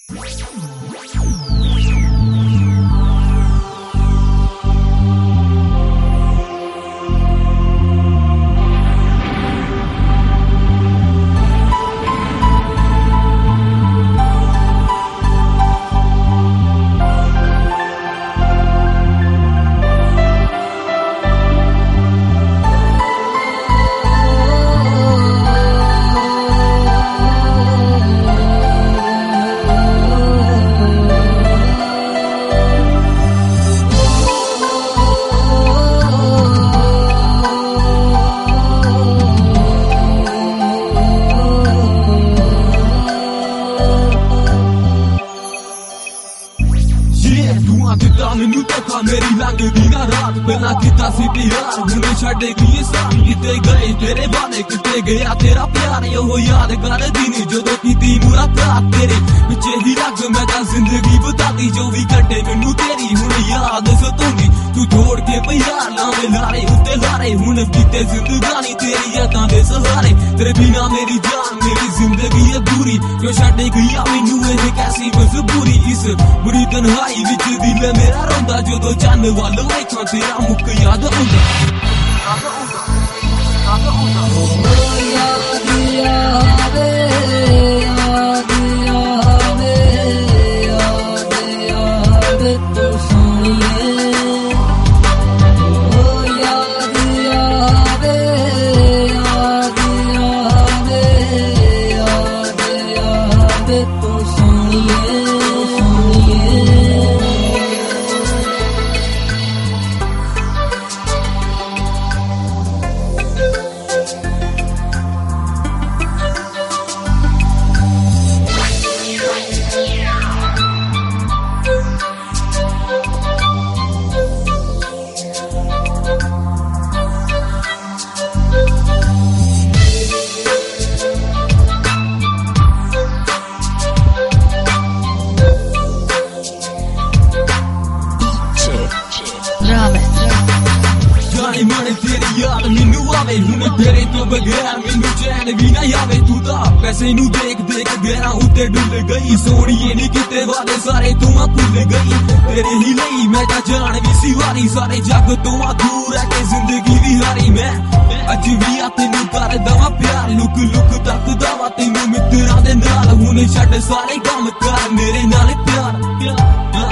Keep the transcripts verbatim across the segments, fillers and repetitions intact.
मैनू धोखा मेरी लंघदी ना रात पहला किता सी प्यार हुणे छड्डेगी ये साथ किते गए तेरे वादे किते गया तेरा प्यार यो याद कर दिन जदों कीती मुलाकात तेरे पिछे ही लग मैं तां जिंदगी बताती जो भी घटे मैनू तेरी हुणे याद सताउंदी तू छोड़ के पई यार लावे लारे उत्ते लारे हुण बीते जिंदगानी तेरी यादां दे सहारे तेरे बिना मेरी जान मेरी जिंदगी है बुरी क्यों छड्डे गई मैनू ये कैसी मजबूरी इस बुरी तन्हाई विच दिल मेरा रोंदा जदों चन्न वल वेखां तेरा मुख याद आउंदा याद आउंदा याद आउंदा याद आवे याद आवे याद आवे तू सोनिए ओ याद आवे याद आवे याद आवे तू सोनिए मन तेरी याद मैनू आवे हुण तेरे तो बगैर मैनू चैन भी ना आवे तू तां पैसे नू देख देख गैरां उत्ते डुल गई सोनिए नी किते वादे सारे तू आ भुल गई तेरे ही लई मैं तां जान भी सी वारी सारे जग तो आ दूर है के जिंदगी भी हारी मैं अज भी आ तैनू करदा वां प्यार लुक लुक तकदा वां तैनू मित्रां दे नाल हुण छड्ड सारे कम कर मेरे नाल प्यार प्यार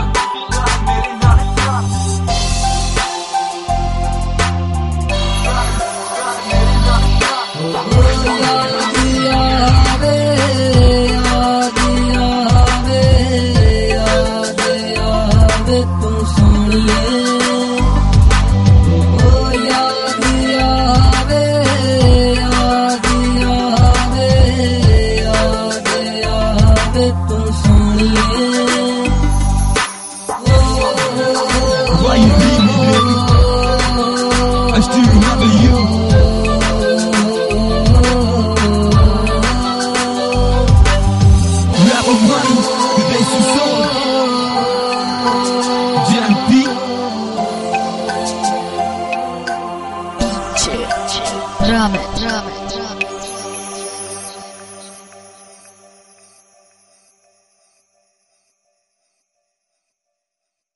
Why you leave me, baby? I still remember you. Rap of money, the days you sold. Jam B. Ramen, ramen.